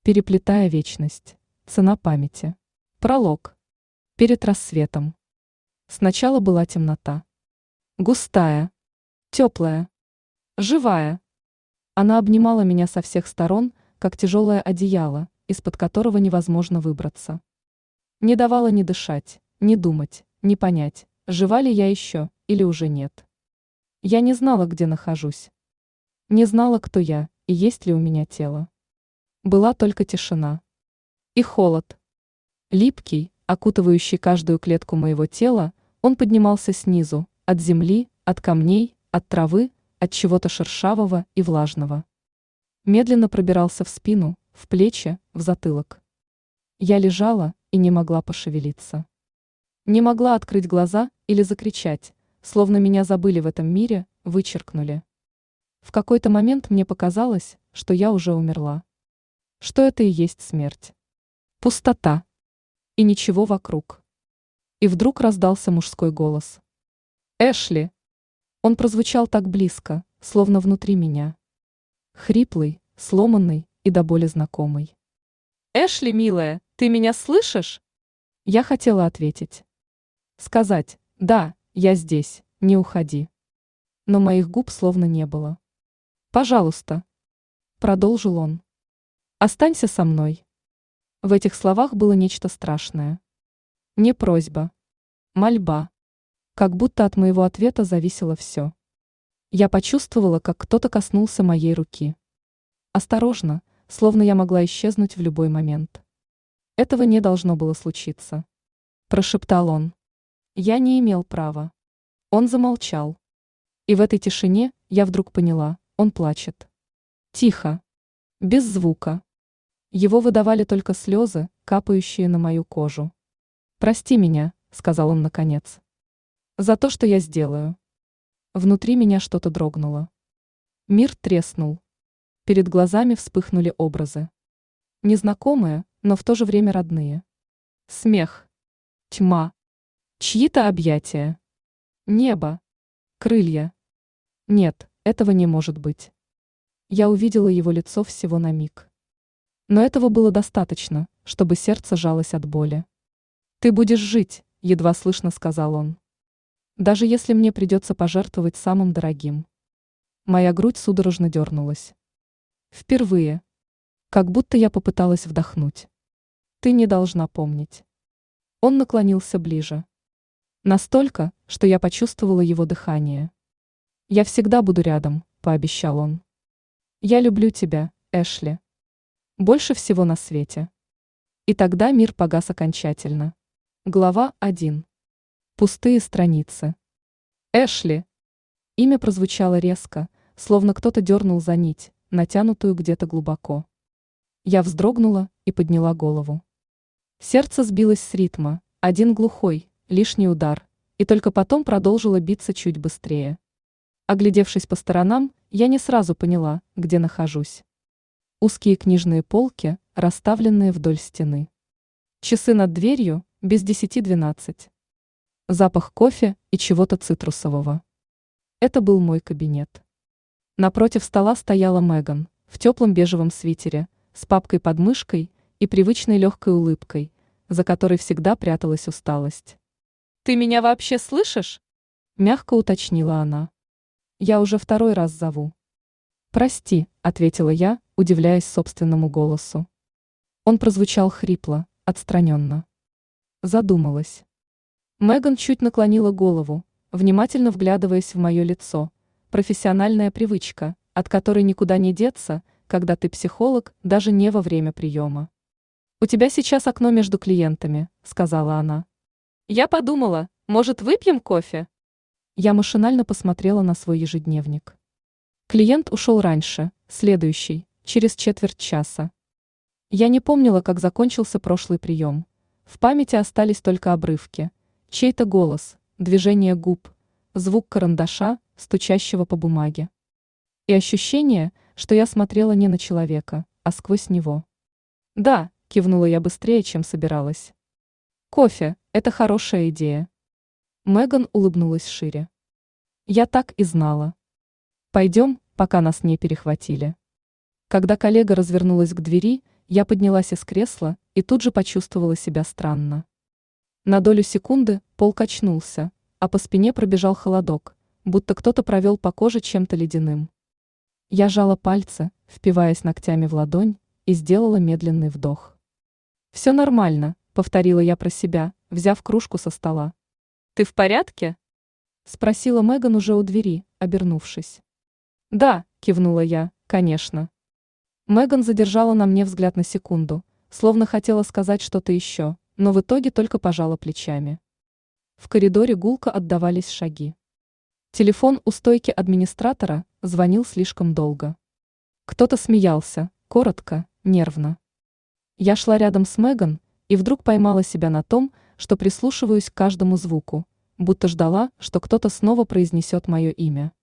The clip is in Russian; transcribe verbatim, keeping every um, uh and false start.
Переплетая вечность. Цена памяти. Пролог. Перед рассветом. Сначала была темнота. Густая. Теплая. Живая. Она обнимала меня со всех сторон, как тяжелое одеяло, из-под которого невозможно выбраться. Не давала ни дышать, ни думать, ни понять, жива ли я еще или уже нет. Я не знала, где нахожусь. Не знала, кто я и есть ли у меня тело. Была только тишина. И холод. Липкий, окутывающий каждую клетку моего тела, он поднимался снизу, от земли, от камней, от травы, от чего-то шершавого и влажного. Медленно пробирался в спину, в плечи, в затылок. Я лежала и не могла пошевелиться. Не могла открыть глаза или закричать, словно меня забыли в этом мире, вычеркнули. В какой-то момент мне показалось, что я уже умерла. Что это и есть смерть. Пустота. И ничего вокруг. И вдруг раздался мужской голос. «Эшли!» Он прозвучал так близко, словно внутри меня. Хриплый, сломанный и до боли знакомый. «Эшли, милая, ты меня слышишь?» Я хотела ответить. Сказать «Да, я здесь, не уходи». Но моих губ словно не было. «Пожалуйста», — продолжил он. «Останься со мной». В этих словах было нечто страшное. Не просьба. Мольба. Как будто от моего ответа зависело все. Я почувствовала, как кто-то коснулся моей руки. Осторожно, словно я могла исчезнуть в любой момент. Этого не должно было случиться. Прошептал он. Я не имел права. Он замолчал. И в этой тишине я вдруг поняла, он плачет. Тихо. Без звука. Его выдавали только слезы, капающие на мою кожу. «Прости меня», — сказал он наконец. «За то, что я сделаю». Внутри меня что-то дрогнуло. Мир треснул. Перед глазами вспыхнули образы. Незнакомые, но в то же время родные. Смех. Тьма. Чьи-то объятия. Небо. Крылья. Нет, этого не может быть. Я увидела его лицо всего на миг. Но этого было достаточно, чтобы сердце жалось от боли. «Ты будешь жить», — едва слышно сказал он. «Даже если мне придется пожертвовать самым дорогим». Моя грудь судорожно дернулась. Впервые. Как будто я попыталась вдохнуть. «Ты не должна помнить». Он наклонился ближе. Настолько, что я почувствовала его дыхание. «Я всегда буду рядом», — пообещал он. «Я люблю тебя, Эшли. Больше всего на свете». И тогда мир погас окончательно. Глава один. Пустые страницы. Эшли. Имя прозвучало резко, словно кто-то дернул за нить, натянутую где-то глубоко. Я вздрогнула и подняла голову. Сердце сбилось с ритма, один глухой, лишний удар, и только потом продолжило биться чуть быстрее. Оглядевшись по сторонам, я не сразу поняла, где нахожусь. Узкие книжные полки, расставленные вдоль стены. Часы над дверью, без десяти двенадцать. Запах кофе и чего-то цитрусового. Это был мой кабинет. Напротив стола стояла Меган, в теплом бежевом свитере, с папкой под мышкой и привычной легкой улыбкой, за которой всегда пряталась усталость. «Ты меня вообще слышишь?» – мягко уточнила она. «Я уже второй раз зову». «Прости», – ответила я, удивляясь собственному голосу. Он прозвучал хрипло, отстраненно. Задумалась. Меган чуть наклонила голову, внимательно вглядываясь в мое лицо. Профессиональная привычка, от которой никуда не деться, когда ты психолог, даже не во время приема. «У тебя сейчас окно между клиентами», — сказала она. «Я подумала, может, выпьем кофе?» Я машинально посмотрела на свой ежедневник. Клиент ушел раньше, следующий, через четверть часа. Я не помнила, как закончился прошлый прием. В памяти остались только обрывки. Чей-то голос, движение губ, звук карандаша, стучащего по бумаге. И ощущение, что я смотрела не на человека, а сквозь него. «Да», — кивнула я быстрее, чем собиралась. «Кофе — это хорошая идея». Меган улыбнулась шире. «Я так и знала. Пойдем, пока нас не перехватили». Когда коллега развернулась к двери, Я поднялась из кресла и тут же почувствовала себя странно. На долю секунды пол качнулся, а по спине пробежал холодок, будто кто-то провел по коже чем-то ледяным. Я сжала пальцы, впиваясь ногтями в ладонь, и сделала медленный вдох. «Все нормально», — повторила я про себя, взяв кружку со стола. «Ты в порядке?» — спросила Меган уже у двери, обернувшись. «Да», — кивнула я, — «конечно». Меган задержала на мне взгляд на секунду, словно хотела сказать что-то еще, но в итоге только пожала плечами. В коридоре гулко отдавались шаги. Телефон у стойки администратора звонил слишком долго. Кто-то смеялся, коротко, нервно. Я шла рядом с Меган и вдруг поймала себя на том, что прислушиваюсь к каждому звуку, будто ждала, что кто-то снова произнесет мое имя.